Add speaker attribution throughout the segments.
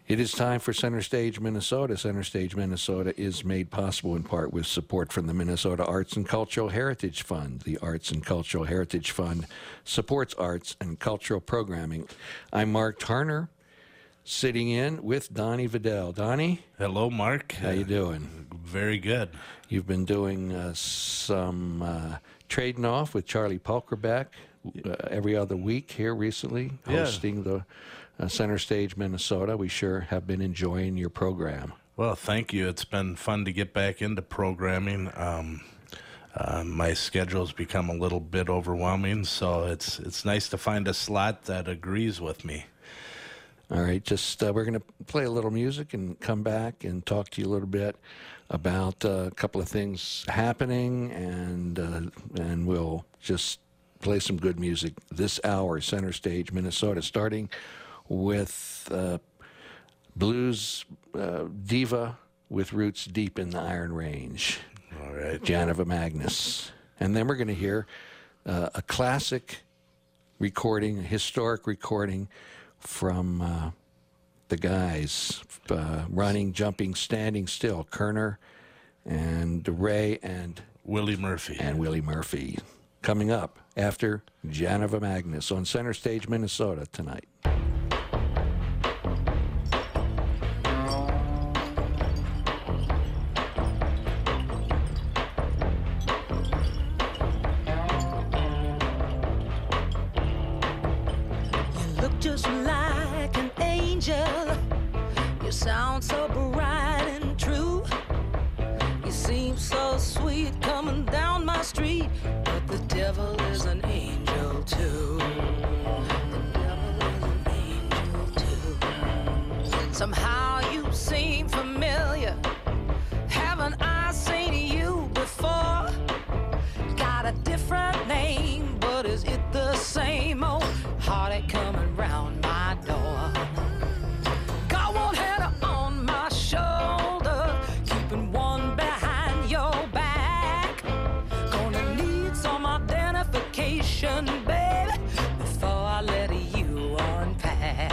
Speaker 1: It is time for Center Stage Minnesota. Center Stage Minnesota is made possible in part with support from the Minnesota Arts and Cultural Heritage Fund. The Arts and Cultural Heritage Fund supports arts and cultural programming. I'm Mark Tarner, sitting in with Donnie Vidal. Donnie?
Speaker 2: Hello, Mark.
Speaker 1: How you doing?
Speaker 2: Very good.
Speaker 1: You've been doing some trading off with Charlie Pulkerbeck every other week here recently, hosting the Center Stage Minnesota. We sure have been enjoying your program.
Speaker 2: Well, thank you. It's been fun to get back into programming. My schedule's become a little bit overwhelming, so it's nice to find a slot that agrees with me.
Speaker 1: All right, just we're going to play a little music and come back and talk to you a little bit about a couple of things happening, and we'll just play some good music this hour, Center Stage Minnesota, starting with blues diva with roots deep in the Iron Range.
Speaker 2: All right.
Speaker 1: Janiva Magnus. And then we're going to hear a classic recording, a historic recording from the guys, running, jumping, standing still, Kerner and Ray and
Speaker 2: Willie Murphy.
Speaker 1: And Willie Murphy. Coming up after Janiva Magnus on Center Stage Minnesota tonight.
Speaker 3: Just like an angel, you sound so bright and true. You seem so sweet coming down my street, but the devil is an angel too. The devil is an angel too. Somehow you seem familiar. Haven't I seen you before? Got a different name, but is it the same old heartache coming round my door? Got one hand on my shoulder, keeping one behind your back. Gonna need some identification, baby, before I let you unpack.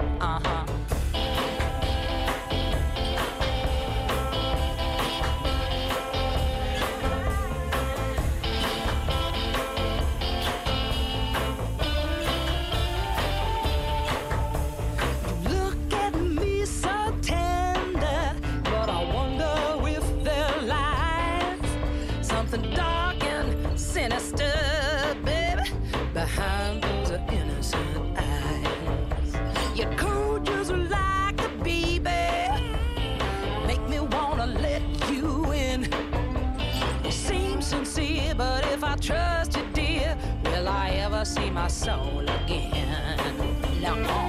Speaker 3: Dark and sinister, baby, behind those innocent eyes. You're cool just like a bee, baby, make me wanna let you in. You seem sincere, but if I trust you, dear, will I ever see my soul again? No.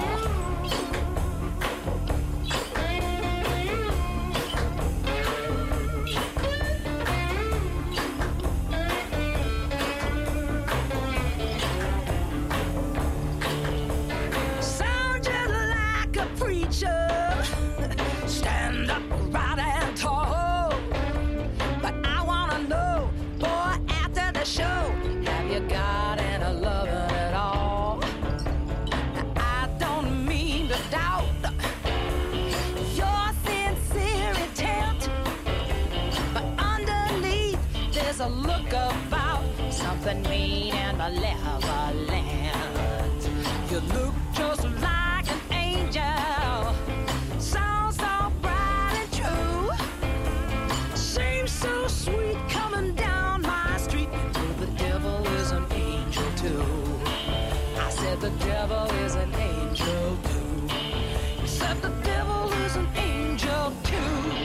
Speaker 3: Stand up right and tall, but I wanna know, boy, after the show, have you got any loving at all? Now, I don't mean to doubt your sincere intent, but underneath there's a look about something mean and malevolent. You look just like an angel, sounds so bright and true, seems so sweet coming down my street. Well, the devil is an angel too. I said the devil is an angel too. I said the devil is an angel too.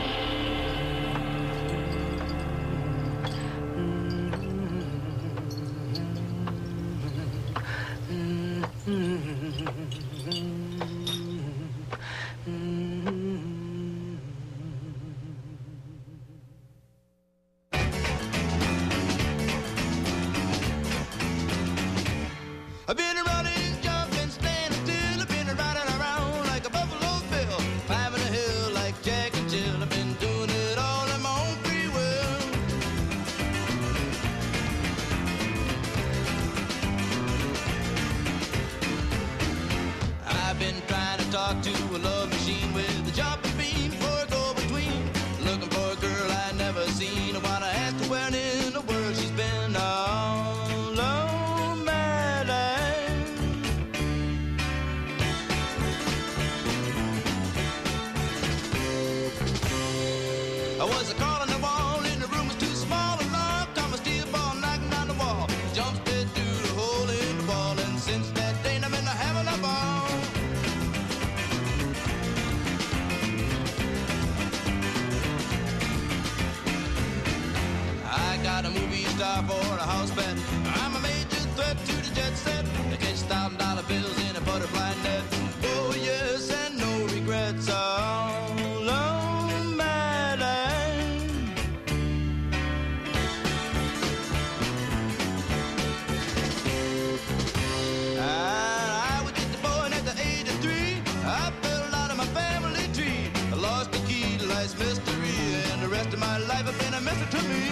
Speaker 4: I've been running, jumping, standing still. I've been riding around like a Buffalo Bill, climbing a hill like Jack and Jill. I've been doing it all in my own free will. I've been trying to talk to a love machine with was a call on the wall, and the room was too small. Along come a steel ball knocking down the wall. Jumped dead through the hole in the wall, and since that day I've been having a ball. I got a movie star for a house bet. I'm a major threat to the jet set. I catch $1,000 bills in a butterfly net. Oh yes, and no regrets all on my line. I was just a boy, and at the age of 3, I fell out of my family tree. I lost the key to life's mystery, and the rest of my life has been a mystery to me.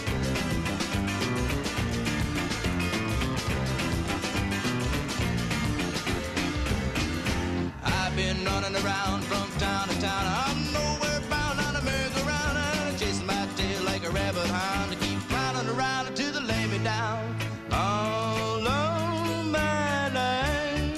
Speaker 4: I've been running around from town to town. I'm nowhere bound on a merry-go-round. I'm chasing my tail like a rabbit hound to keep flying around until they lay me down. All on my line.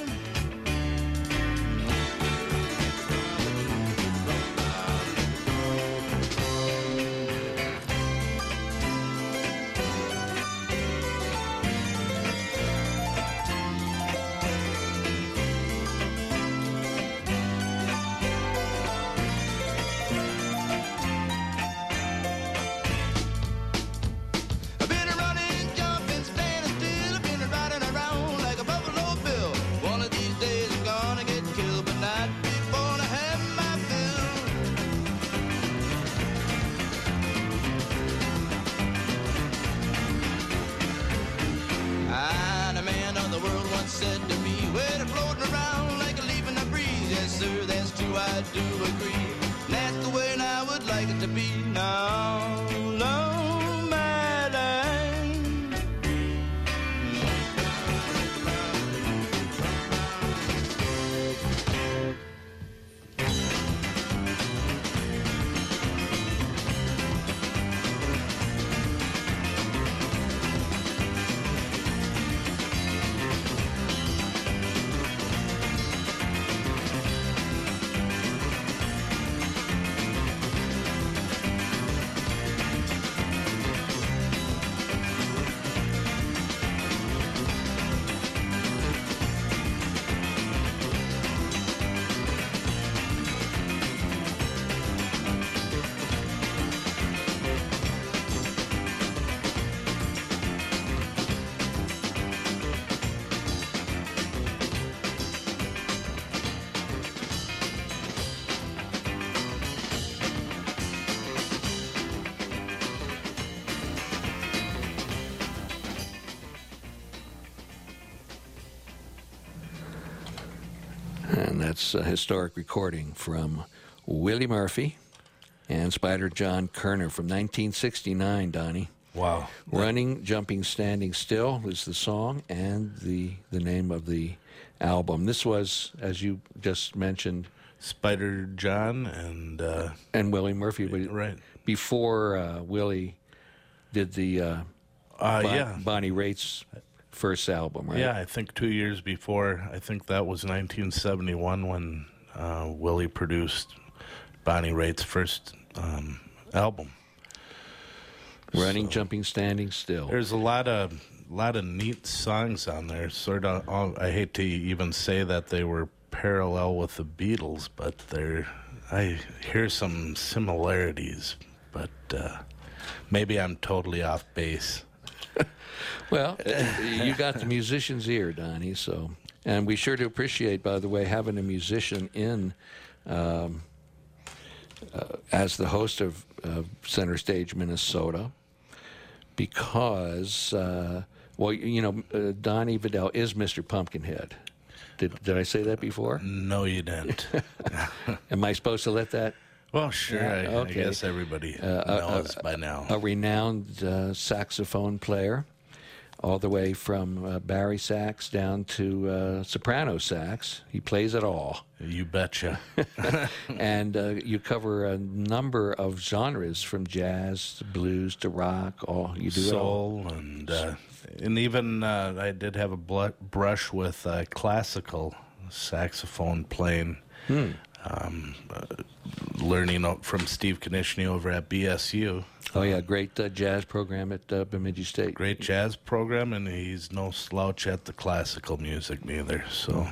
Speaker 4: I've been running, jumping, standing still. I've been riding around like a Buffalo Bill. One of these days I'm gonna get killed, but not before I have my fill. And a man of the world once said to me, "Well, they're floating around like a leaf in the breeze." Yes, sir, that's true, I do agree. And that's the way I would like it to be now. Along my line.
Speaker 1: And that's a historic recording from Willie Murphy and Spider John Kerner from 1969, Donnie.
Speaker 2: Wow.
Speaker 1: Running, Jumping, Standing Still is the song and the name of the album. This was, as you just mentioned,
Speaker 2: Spider John
Speaker 1: and Willie Murphy. But
Speaker 2: right.
Speaker 1: before Willie did the
Speaker 2: yeah.
Speaker 1: Bonnie Raitt's first album, right?
Speaker 2: Yeah, I think 2 years before. I think that was 1971 when Willie produced Bonnie Raitt's first album.
Speaker 1: Running, Jumping, Standing Still.
Speaker 2: There's a lot of neat songs on there. Sort of, I hate to even say that they were parallel with the Beatles, but I hear some similarities. But maybe I'm totally off base.
Speaker 1: Well, you got the musician's ear, Donnie. So, and we sure do appreciate, by the way, having a musician in as the host of Center Stage Minnesota, because well, you know, Donnie Vidal is Mr. Pumpkinhead. Did I say that before?
Speaker 2: No, you didn't.
Speaker 1: Am I supposed to let that?
Speaker 2: Well, sure. I
Speaker 1: Okay.
Speaker 2: guess everybody knows by now.
Speaker 1: A renowned saxophone player, all the way from Barry sax down to soprano sax. He plays it all.
Speaker 2: You betcha.
Speaker 1: And you cover a number of genres, from jazz to blues to rock. All you do
Speaker 2: Soul and even I did have a brush with classical saxophone playing. learning from Steve Konishny over at BSU.
Speaker 1: Oh, yeah, great jazz program at Bemidji State.
Speaker 2: Great jazz program, and he's no slouch at the classical music neither. So,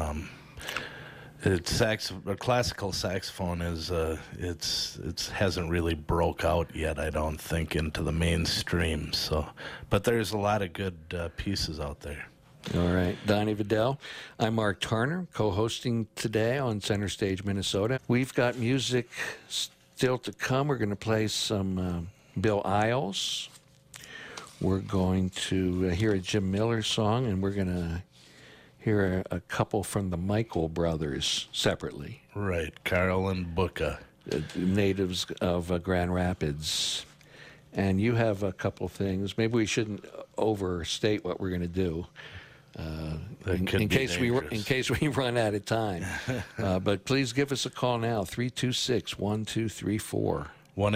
Speaker 2: a classical saxophone is it hasn't really broke out yet, I don't think, into the mainstream. So, but there's a lot of good pieces out there.
Speaker 1: All right. Donnie Vidal. I'm Mark Tarner, co-hosting today on Center Stage, Minnesota. We've got music still to come. We're going to play some Bill Isles. We're going to hear a Jim Miller song, and we're going to hear a couple from the Michael brothers separately.
Speaker 2: Right. Carl and Booka.
Speaker 1: Natives of Grand Rapids. And you have a couple things. Maybe we shouldn't overstate what we're going to do. In case we run out of time. But please give us a call now, 326-1234.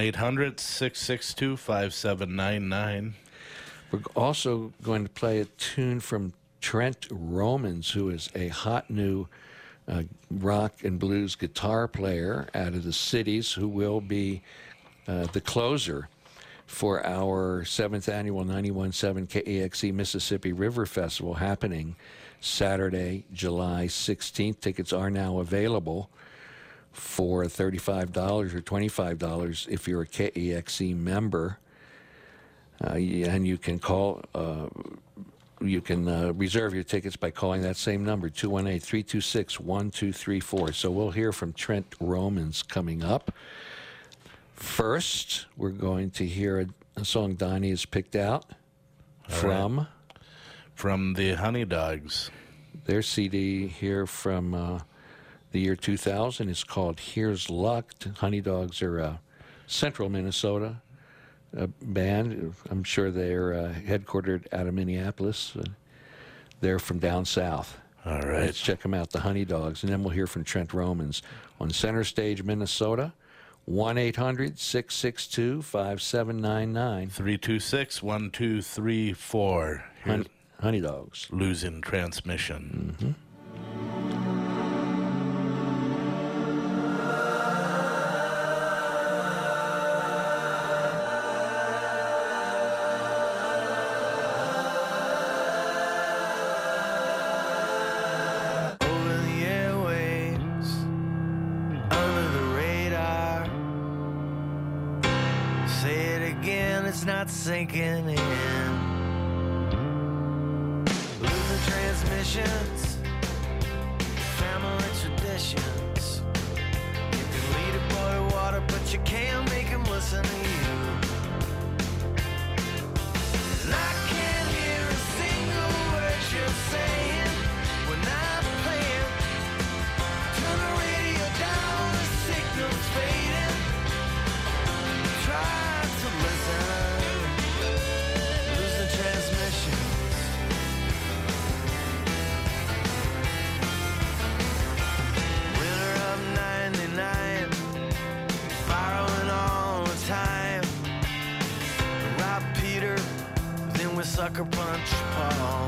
Speaker 2: 1-800-662-5799.
Speaker 1: We're also going to play a tune from Trent Romans, who is a hot new rock and blues guitar player out of the cities, who will be the closer for our 7th annual 91.7 KEXE Mississippi River Festival happening Saturday, July 16th. Tickets are now available for $35 or $25 if you're a KEXE member. And you can call, you can reserve your tickets by calling that same number, 218-326-1234. So we'll hear from Trent Romans coming up. First, we're going to hear a song Donnie has picked out from
Speaker 2: the Honey Dogs.
Speaker 1: Their CD here from the year 2000 is called Here's Luck. Honey Dogs are a central Minnesota band. I'm sure they're headquartered out of Minneapolis. They're from down south.
Speaker 2: All right.
Speaker 1: Let's check them out, the Honey Dogs, and then we'll hear from Trent Romans on Center Stage, Minnesota. 1-800-662-5799.
Speaker 2: 326-1234.
Speaker 1: Honey Dogs.
Speaker 2: Losing transmission.
Speaker 1: Mm-hmm.
Speaker 5: Sinking in, losing transmissions, family traditions. You can lead a boy to water, but you can't make him listen to you. And I can't hear a single word you're saying when I'm playing. Turn the radio down, the signal's fading. Try to listen. Sucker punch Paul.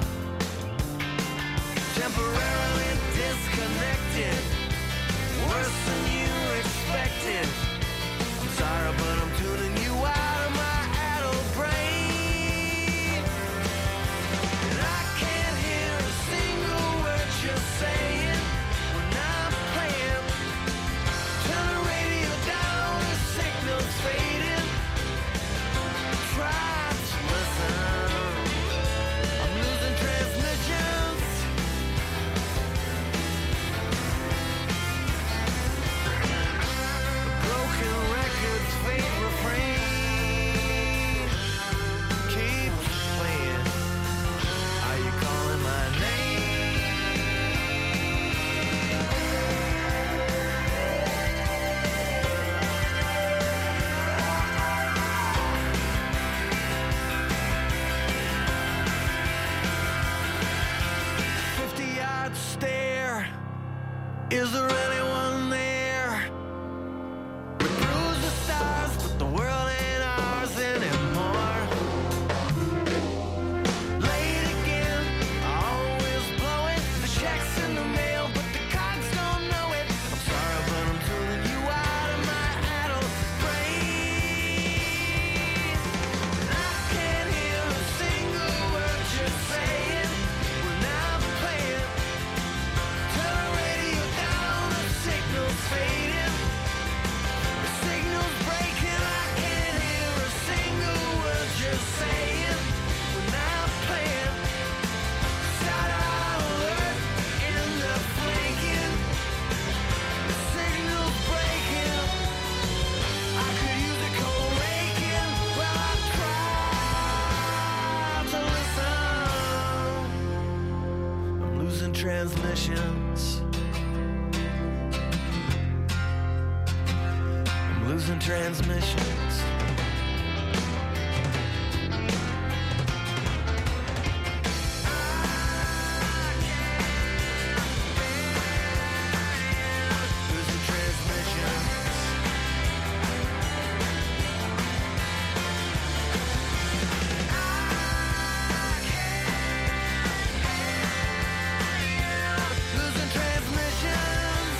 Speaker 5: Temporarily disconnected, worse than you expected. I'm sorry, but I'm tuning you out of my adult brain. And I can't hear a single word you're saying when I'm playing. Turn the radio down, the signal's fading. Try to listen. transmissions. I'm losing transmissions. Losing transmissions. Losing transmissions.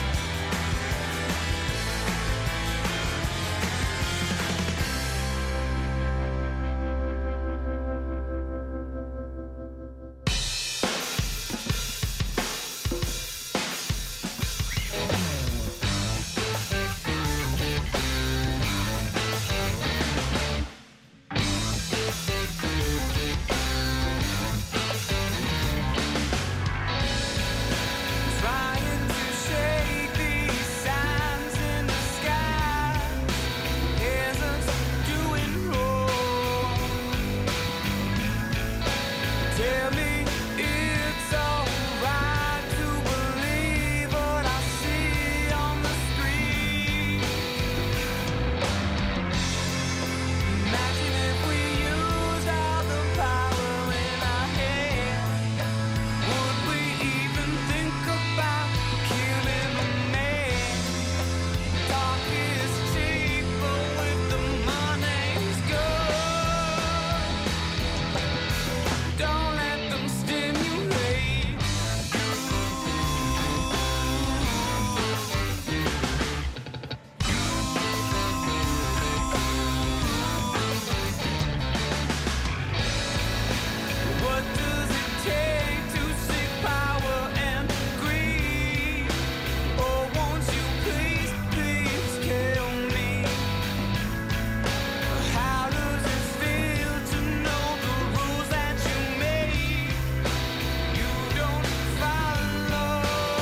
Speaker 5: Trying to shake these signs in the sky isn't doing wrong. Tell me it's alright to believe what I see on the screen. Imagine if we used all the power in our hands. Would we even think about killing a man? Talk is cheap, but with the money's good. Don't let them stimulate you. What does it take to seek power and greed? Oh, won't you please, please kill me? How does it feel to know the rules that you made? You don't follow.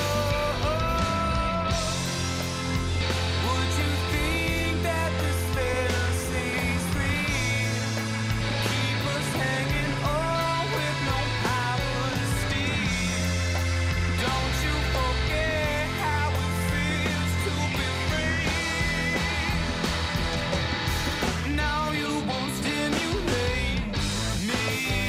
Speaker 5: Would you think that this fantasy's real? Keep us hanging on with no power to steal. Don't you forget how it feels to be free. Now you won't stimulate me.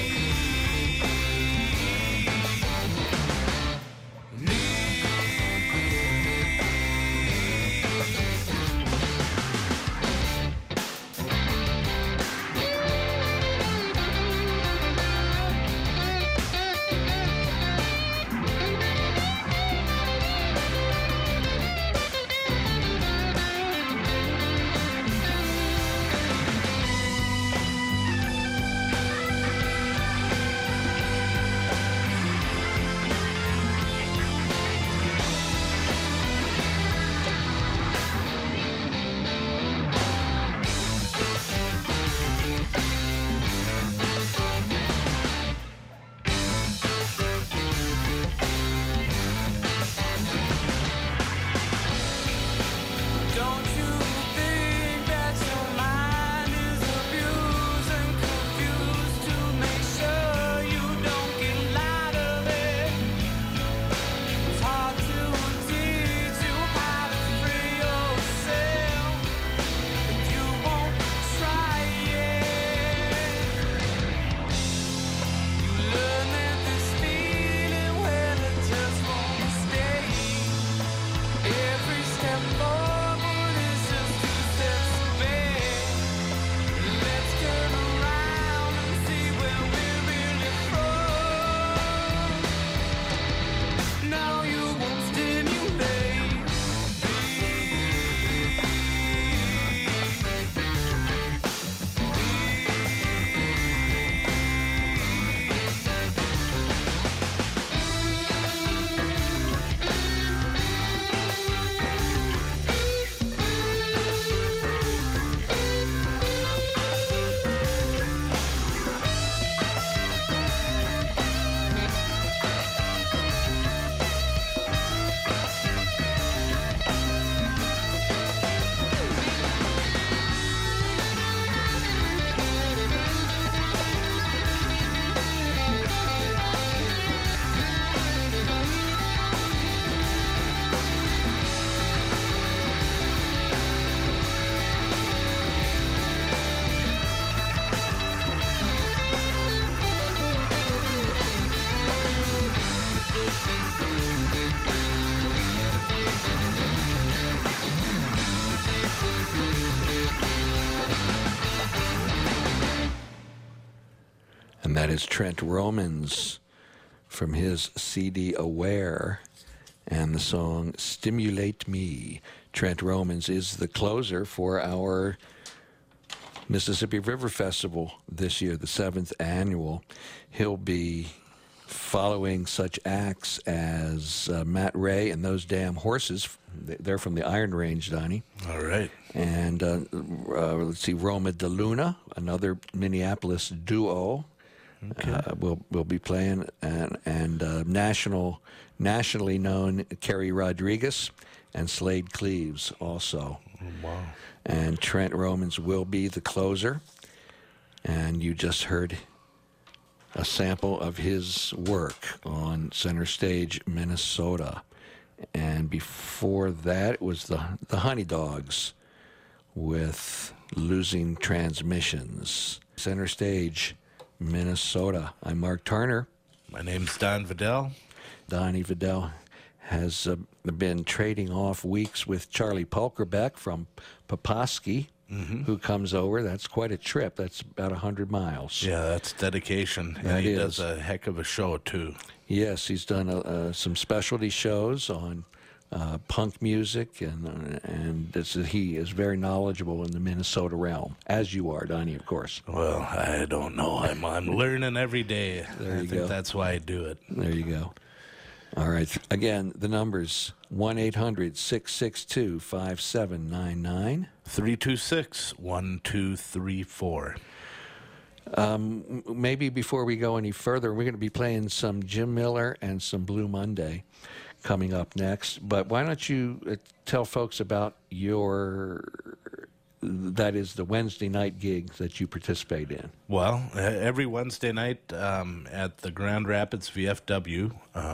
Speaker 5: Don't you think that your mind is abused and confused to make sure you don't get light of it? It's hard to teach you how to free yourself if you won't try it. You learn that this feeling, well, it just won't stay. Every step forward
Speaker 1: And that is Trent Romans from his CD Aware and the song Stimulate Me. Trent Romans is the closer for our Mississippi River Festival this year, the 7th annual. He'll be following such acts as Matt Ray and Those Damn Horses. They're from the Iron Range, Donnie.
Speaker 2: All right.
Speaker 1: And let's see, Roma de Luna, another Minneapolis duo, will be playing, and nationally known Kerry Rodriguez and Slade Cleaves also.
Speaker 2: Wow.
Speaker 1: And Trent Romans will be the closer, and you just heard a sample of his work on Center Stage, Minnesota. And before that, it was the Honey Dogs with Losing Transmissions. Center Stage, Minnesota. I'm Mark Turner.
Speaker 2: My name's Don Vidal.
Speaker 1: Donnie Vidal has been trading off weeks with Charlie Pulkerbeck from Poposky, who comes over. That's quite a trip. That's about 100 miles.
Speaker 2: Yeah, that's dedication. And he does a heck of a show, too.
Speaker 1: Yes, he's done some specialty shows on punk music, and he is very knowledgeable in the Minnesota realm, as you are, Donnie, of course.
Speaker 2: Well, I don't know. I'm learning every day.
Speaker 1: There you
Speaker 2: I think
Speaker 1: go.
Speaker 2: that's why I do it.
Speaker 1: There you go. All right. Again, the numbers 1-800-662-5799.
Speaker 2: 326-1234.
Speaker 1: Maybe before we go any further, we're going to be playing some Jim Miller and some Blue Monday coming up next. But why don't you tell folks about that is the Wednesday night gig that you participate in?
Speaker 2: Well, every Wednesday night at the Grand Rapids VFW,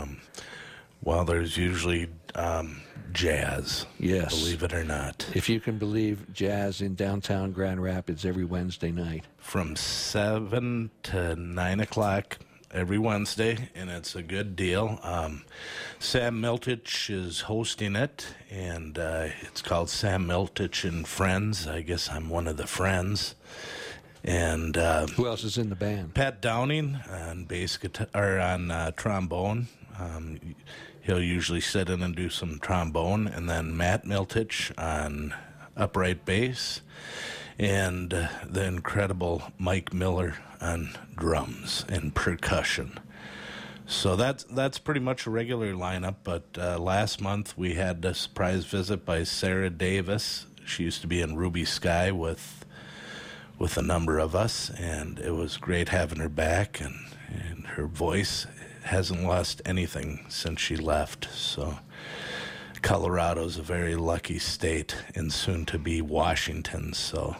Speaker 2: there's usually jazz,
Speaker 1: Yes.
Speaker 2: believe it or not.
Speaker 1: If you can believe, jazz in downtown Grand Rapids every Wednesday night.
Speaker 2: From 7 to 9 o'clock every Wednesday, and it's a good deal. Sam Miltich is hosting it, and it's called Sam Miltich and Friends. I guess I'm one of the friends. And
Speaker 1: Who else is in the band?
Speaker 2: Pat Downing on bass guitar, or on trombone. He'll usually sit in and do some trombone, and then Matt Miltich on upright bass, and the incredible Mike Miller on drums and percussion. So that's pretty much a regular lineup, but last month we had a surprise visit by Sarah Davis. She used to be in Ruby Sky with a number of us, and it was great having her back, and her voice hasn't lost anything since she left. So Colorado's a very lucky state, and soon to be Washington. So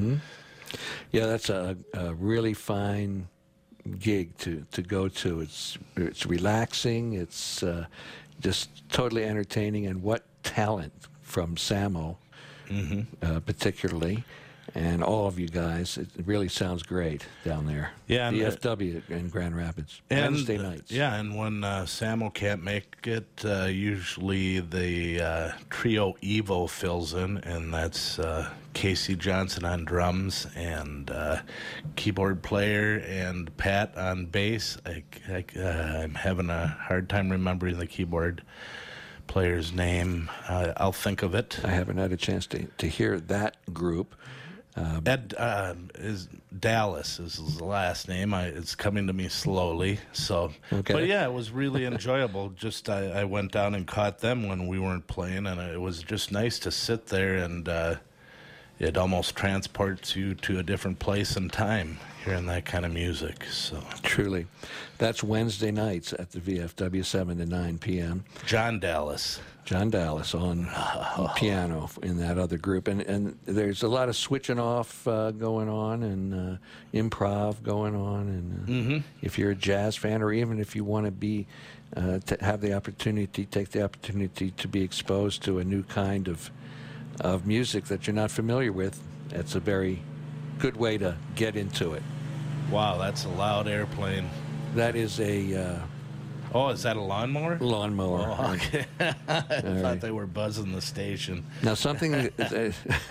Speaker 1: Yeah, that's a really fine gig to go to. It's relaxing. It's just totally entertaining, and what talent from Samo, particularly, and all of you guys. It really sounds great down there.
Speaker 2: Yeah, and
Speaker 1: DFW in Grand Rapids,
Speaker 2: and,
Speaker 1: Wednesday nights.
Speaker 2: Yeah, and when Samo can't make it, usually the Trio Evo fills in, and that's Casey Johnson on drums and keyboard player, and Pat on bass. I'm having a hard time remembering the keyboard player's name. I'll think of it.
Speaker 1: I haven't had a chance to hear that group.
Speaker 2: Ed is Dallas is his last name. It's coming to me slowly. So,
Speaker 1: Okay.
Speaker 2: But yeah, it was really enjoyable. Just I went down and caught them when we weren't playing, and it was just nice to sit there, and it almost transports you to a different place and time hearing that kind of music. So
Speaker 1: Truly. That's Wednesday nights at the VFW, 7 to 9 p.m.
Speaker 2: John Dallas.
Speaker 1: John Dallas on piano in that other group. And there's a lot of switching off going on, and improv going on. And if you're a jazz fan, or even if you want to be, to have the opportunity, take the opportunity to be exposed to a new kind of music that you're not familiar with, it's a very good way to get into it.
Speaker 2: Wow, that's a loud airplane.
Speaker 1: That is a
Speaker 2: Oh, is that a lawnmower?
Speaker 1: lawnmower.
Speaker 2: Oh, okay. I thought
Speaker 1: right.
Speaker 2: they were buzzing the station.
Speaker 1: Now, something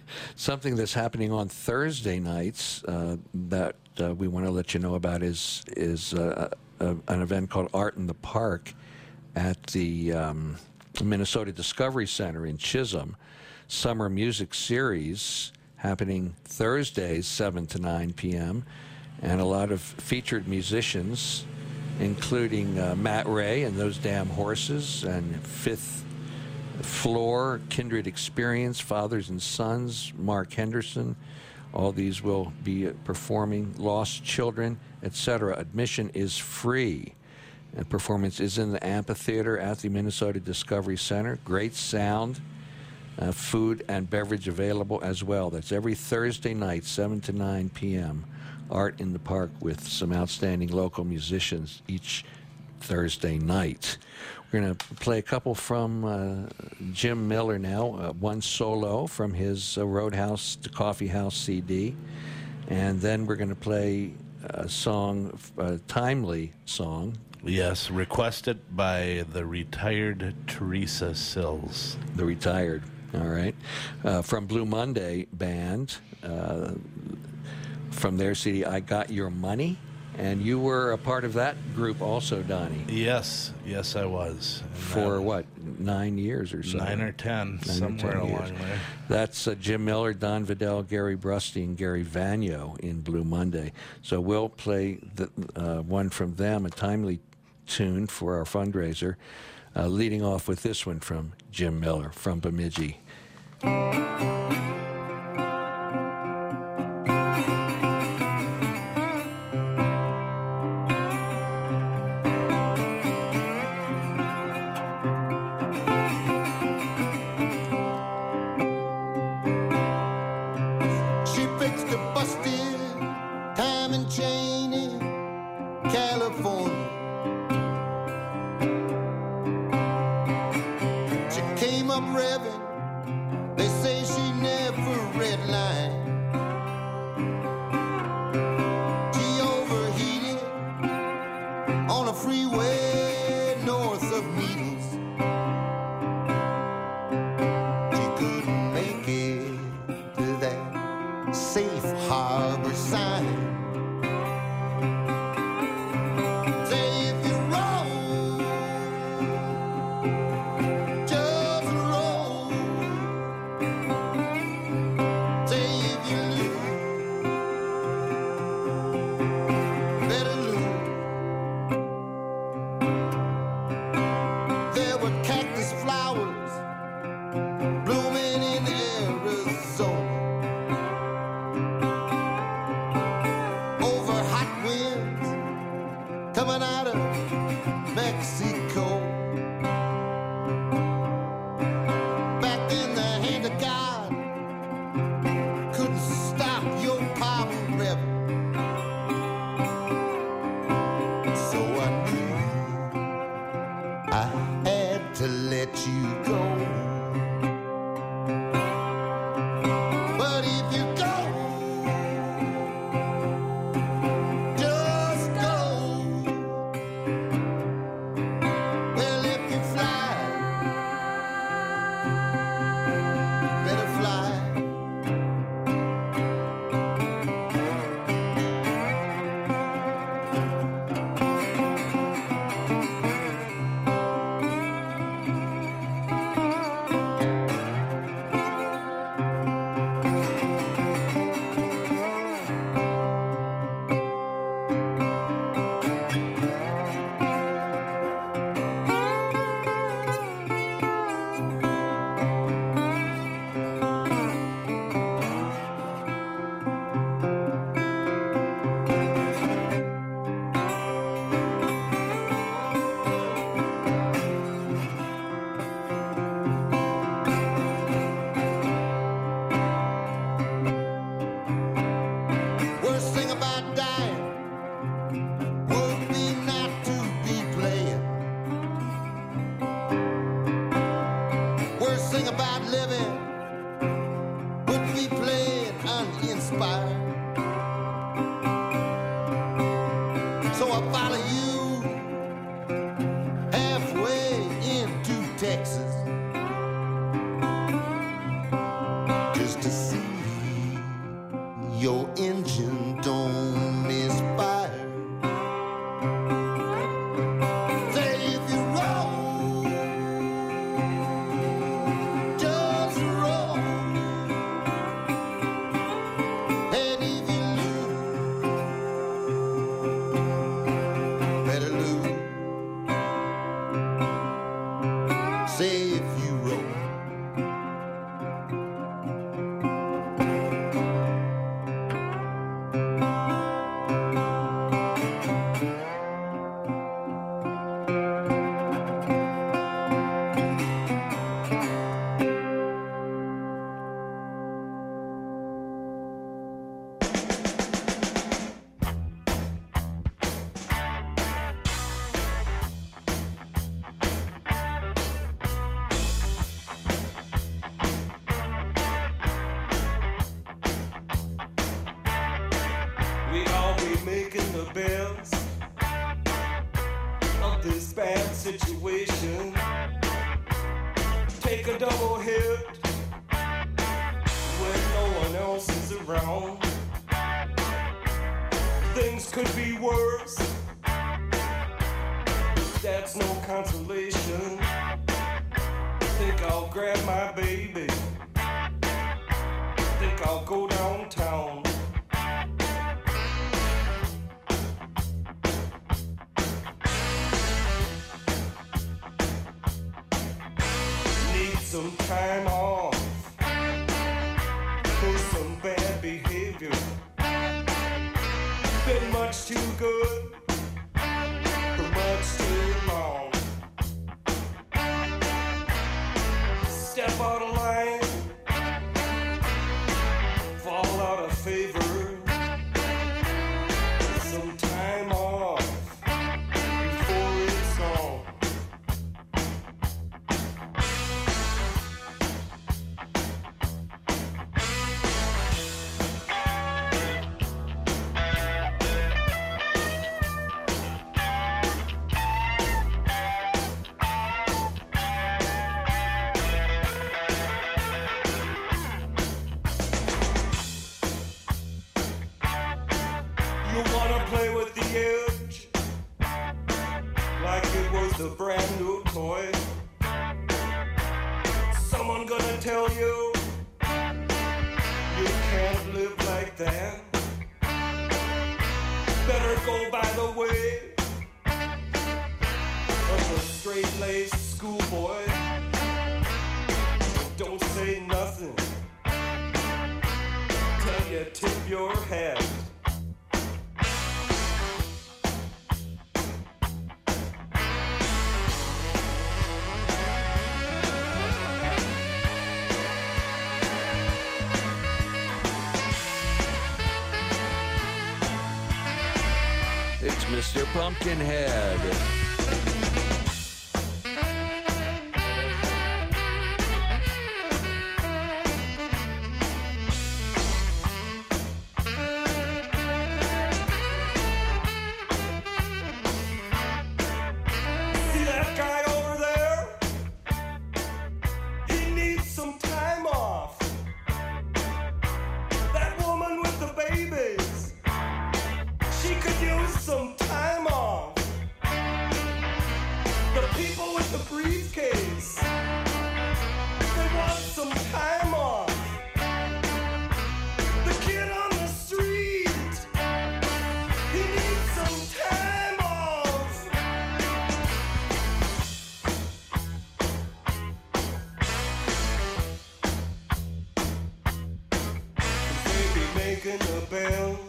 Speaker 1: Something that's happening on Thursday nights that we want to let you know about is an event called Art in the Park at the Minnesota Discovery Center in Chisholm. Summer Music Series happening Thursdays, 7 to 9 p.m. And a lot of featured musicians, including Matt Ray and Those Damn Horses, and Fifth Floor, Kindred Experience, Fathers and Sons, Mark Henderson. All these will be performing. Lost Children, etc. Admission is free. And performance is in the amphitheater at the Minnesota Discovery Center. Great sound, food and beverage available as well. That's every Thursday night, 7 to 9 p.m. Art in the Park with some outstanding local musicians each Thursday night. We're going to play a couple from Jim Miller now, one solo from his Roadhouse to Coffee House CD. And then we're going to play a song, a timely song.
Speaker 2: Yes, requested by the retired Teresa Sills.
Speaker 1: The retired, all right. From Blue Monday Band, from their CD, I Got Your Money. And you were a part of that group also, Donnie.
Speaker 2: Yes, I was. And
Speaker 1: for what, 9 years or so?
Speaker 2: 9 or 10, somewhere along there.
Speaker 1: That's Jim Miller, Don Vidal, Gary Brusty, and Gary Vagno in Blue Monday. So we'll play the one from them, a timely tune for our fundraiser, leading off with this one from Jim Miller from Bemidji.
Speaker 6: To just to see your engine don't misfire. Say if you roll, just roll. And if you lose, better lose. Say if you roll.
Speaker 5: We all be making the best of this bad situation. Take a double hit when no one else is around. Things could be worse. That's no consolation. Think I'll grab my baby. Think I'll go downtown. Need some time off for some bad behavior. Been much too good for much too long. Step out of line, fall out of favor. Some time off before it's on. You wanna play with the edge like it was the brand new toy. Someone gonna tell you you can't live like that. Better go by the way of a straight-laced schoolboy. Don't say nothing till you tip your hat.
Speaker 1: It's Mr. Pumpkinhead.
Speaker 5: See that guy over there? He needs some time off. That woman with the babies, she could use some time off. The people with the briefcase, they want some time off. The kid on the street, he needs some time off. They be making the bells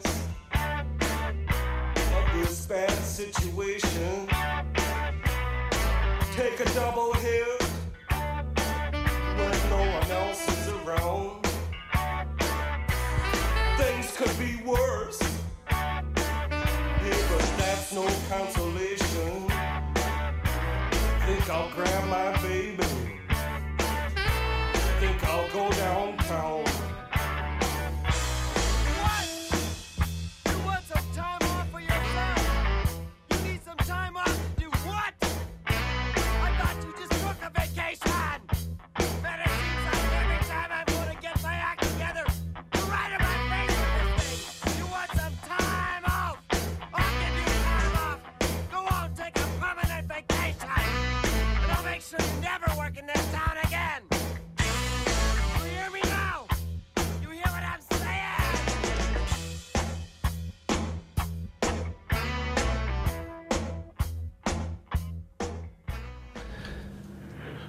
Speaker 5: of this bad situation. Take a double hit when no one else is around. Things could be worse, yeah, but that's no consolation. Think I'll grab my baby. Think I'll go downtown.
Speaker 7: What? You want some time off for yourself? You need some time off to do what? I thought you just took a vacation. But it seems like every time I'm gonna get my act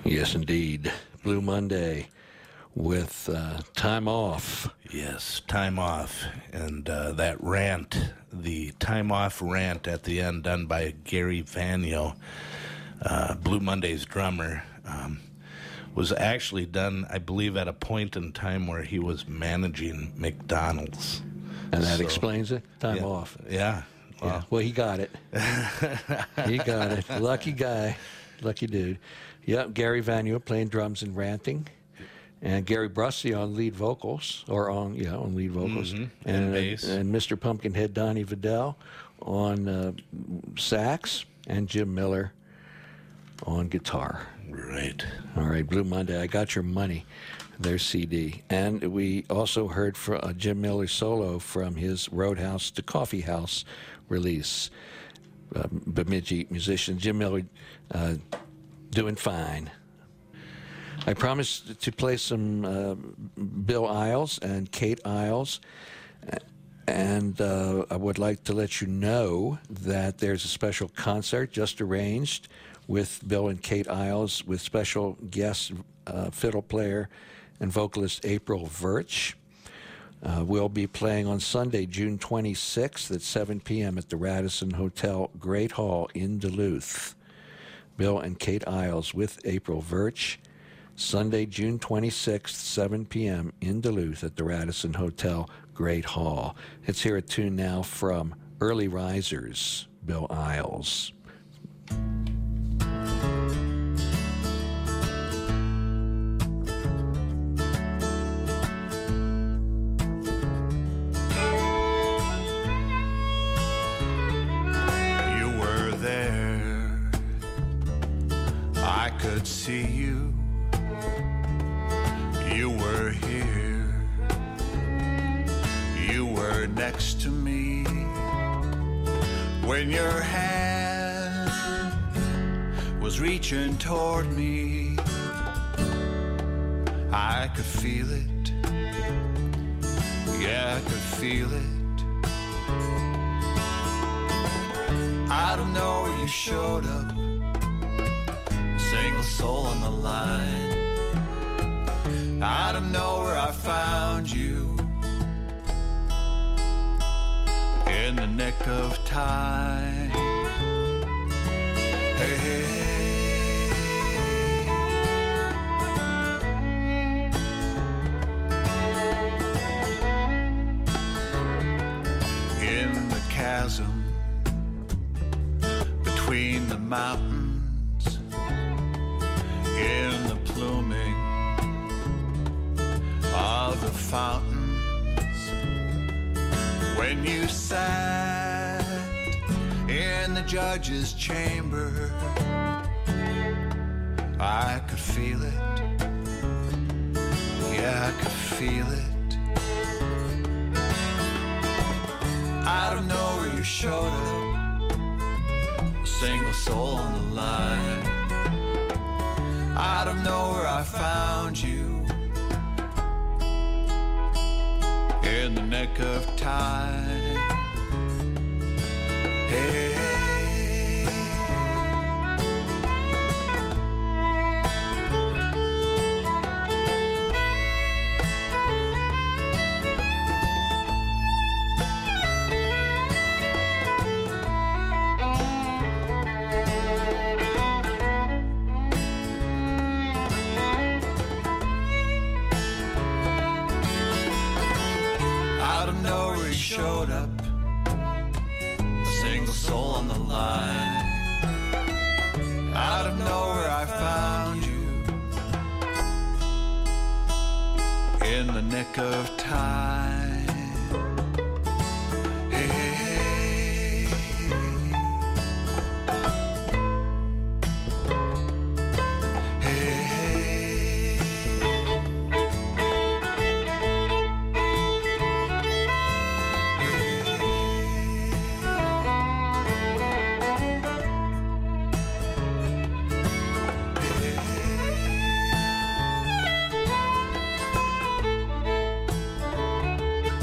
Speaker 1: Yes, indeed. Blue Monday with Time Off.
Speaker 2: Yes, Time Off. And that rant, the Time Off rant at the end done by Gary Vanyo, Blue Monday's drummer, was actually done, I believe, at a point in time where he was managing McDonald's.
Speaker 1: And that
Speaker 2: So,
Speaker 1: explains it? Time
Speaker 2: yeah,
Speaker 1: off.
Speaker 2: Yeah.
Speaker 1: Yeah. Well, he got it. He got it. Lucky guy. Lucky dude. Yep, Gary Vanyo playing drums and ranting. And Gary Brussi on lead vocals, on lead vocals.
Speaker 2: And bass.
Speaker 1: And Mr. Pumpkinhead Donnie Vidal on sax, and Jim Miller on guitar.
Speaker 2: Right.
Speaker 1: All right, Blue Monday, I Got Your Money, their CD. And we also heard from Jim Miller solo from his Roadhouse to Coffee House release. Bemidji musician Jim Miller doing fine. I promised to play some Bill Isles and Kate Isles, and I would like to let you know that there's a special concert just arranged with Bill and Kate Isles with special guest fiddle player and vocalist April Virch. We'll be playing on Sunday, June 26th at 7 p.m. at the Radisson Hotel Great Hall in Duluth. Bill and Kate Isles with April Virch. Sunday, June 26th, 7 p.m. in Duluth at the Radisson Hotel Great Hall. Let's hear a tune now from Early Risers, Bill Isles.
Speaker 8: You were there, I could see you. You were here, you were next to me. When your hand was reaching toward me, I could feel it, yeah, I could feel it. Out of nowhere you showed up, single soul on the line. Out of nowhere I found you, in the nick of time. Hey, hey, hey. In the chasm between the mountains, in the pluming of the fountains, when you sat in the judge's chamber, I could feel it, yeah, I could feel it. Out of nowhere you showed up, a single soul on the line. Out of nowhere I found you, in the nick of time. Hey, out of nowhere you showed up, a single soul on the line. Out of nowhere I found you, in the nick of time. Hey, hey, hey, hey.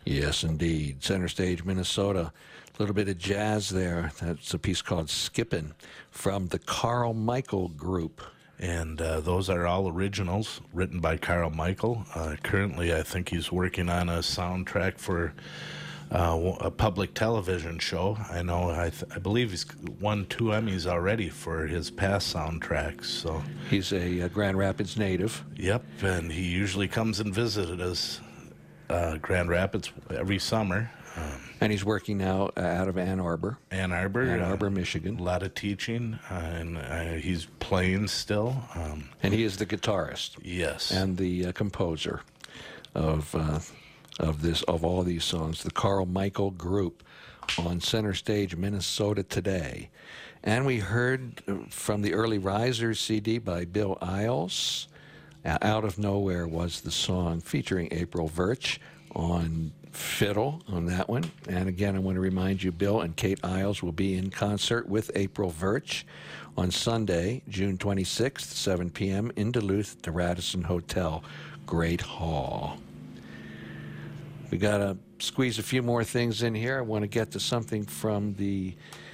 Speaker 1: Yes, indeed. Center Stage, Minnesota. A little bit of jazz there. That's a piece called Skippin' from the Carl Michael Group.
Speaker 2: And those are all originals written by Carl Michael. Currently, I think he's working on a soundtrack for a public television show. I know, I believe he's won 2 Emmys already for his past soundtracks. So
Speaker 1: He's a Grand Rapids native.
Speaker 2: yep, and he usually comes and visits us Grand Rapids every summer.
Speaker 1: And he's working now out of Ann Arbor,
Speaker 2: Ann Arbor,
Speaker 1: Michigan.
Speaker 2: A lot of teaching, and he's playing still.
Speaker 1: And he is the guitarist
Speaker 2: Yes,
Speaker 1: and the composer of all these songs. The Carl Michael Group on Center Stage, Minnesota today. And we heard from the Early Risers CD by Bill Isles. Out of Nowhere was the song featuring April Virch on fiddle on that one. And again, I want to remind you, Bill and Kate Isles will be in concert with April Virch on Sunday, June 26th, 7 p.m. in Duluth, the Radisson Hotel, Great Hall. We got to squeeze a few more things in here. I want to get to something from the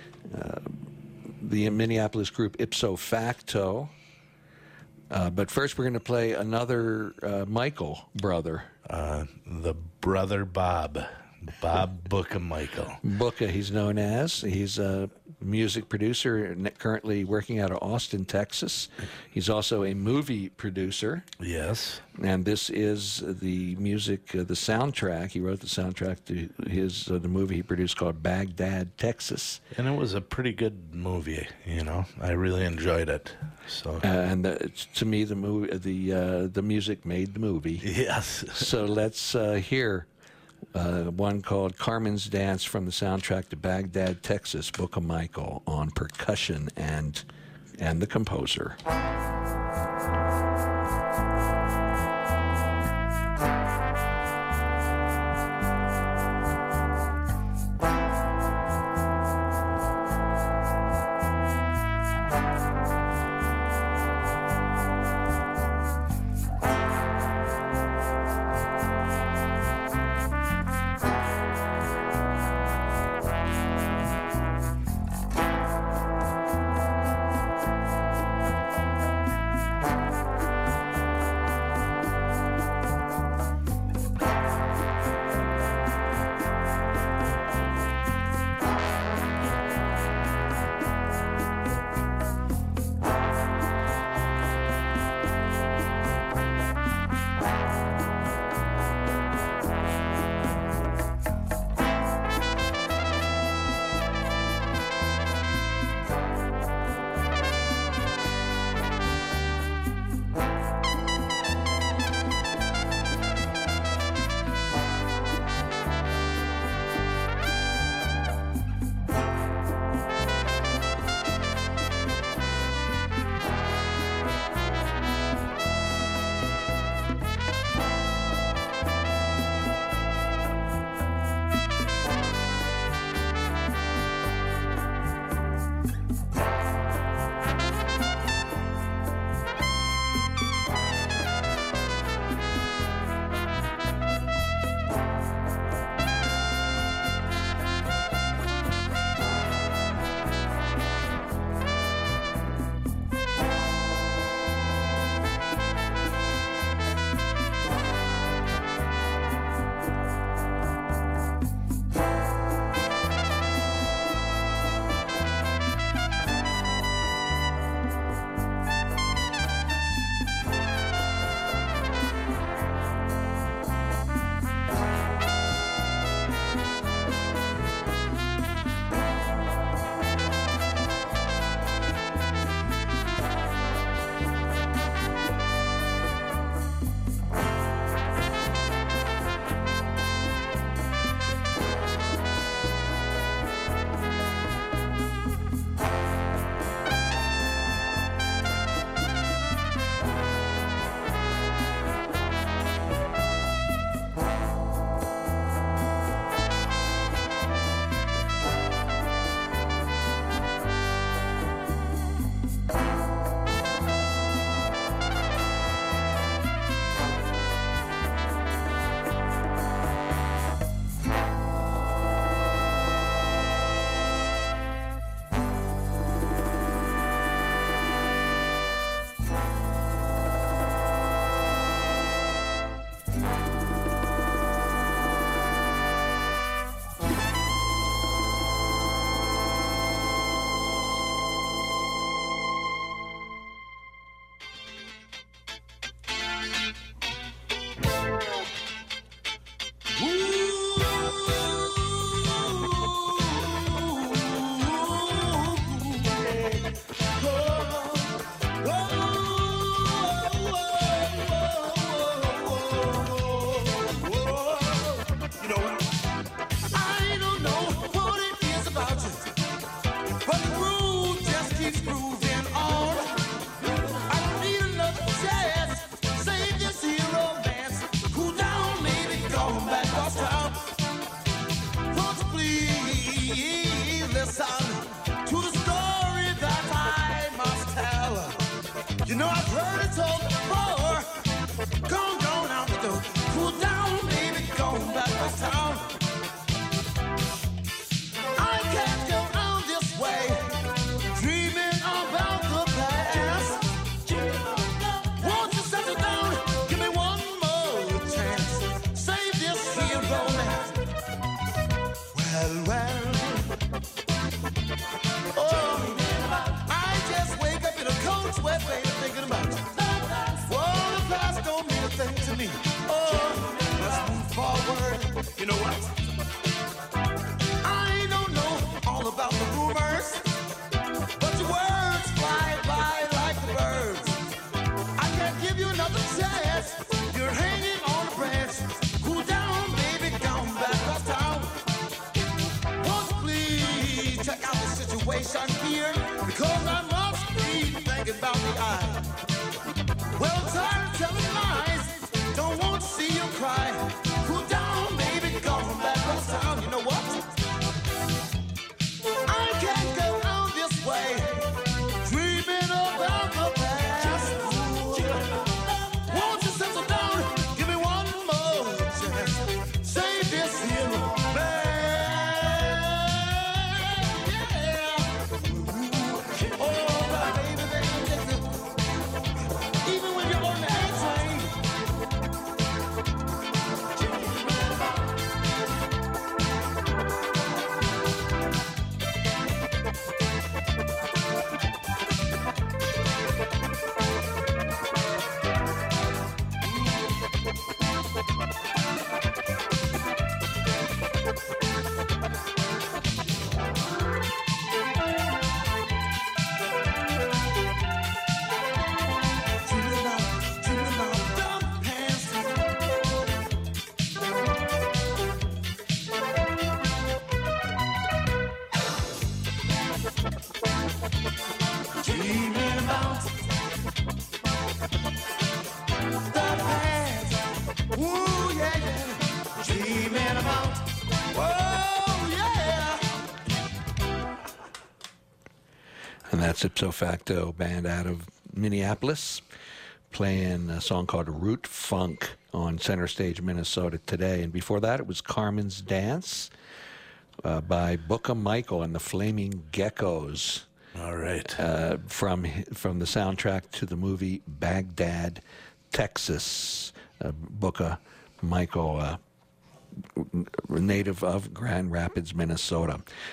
Speaker 1: Minneapolis group Ipso Facto. But first, we're going to play another Michael brother.
Speaker 2: the brother Bob Booka Michael.
Speaker 1: Booka, he's known as. He's a music producer currently working out of Austin, Texas. He's also a movie producer.
Speaker 2: Yes.
Speaker 1: And this is the music, the soundtrack. He wrote the soundtrack to his the movie he produced called Baghdad, Texas.
Speaker 2: And it was a pretty good movie, you know. I really enjoyed it. So
Speaker 1: To me, the movie, the music made the movie.
Speaker 2: yes.
Speaker 1: So let's hear one called Carmen's Dance from the soundtrack to Baghdad, Texas, Booka Michael on percussion and the composer.
Speaker 6: Please check out the situation here, because I must be thinking about the eye. Well, tired of telling lies, don't want to see you cry. Cool down, baby, come back on town. You know what? I can't go on this way, dreaming about the past. Won't you settle down, give me one more chance, save this here man. Yeah. Oh, baby, even when you're on the A-train. Dreaming about dumb pants. Dreaming about the past. Ooh, yeah, yeah. Dreaming about, oh, yeah.
Speaker 1: And that's Ipso Facto, band out of Minneapolis, playing a song called Root Funk on Center Stage, Minnesota today. And before that, it was Carmen's Dance by Booka Michael and the Flaming Geckos.
Speaker 2: All right.
Speaker 1: From the soundtrack to the movie Baghdad, Texas. Booka Michael, native of Grand Rapids, Minnesota.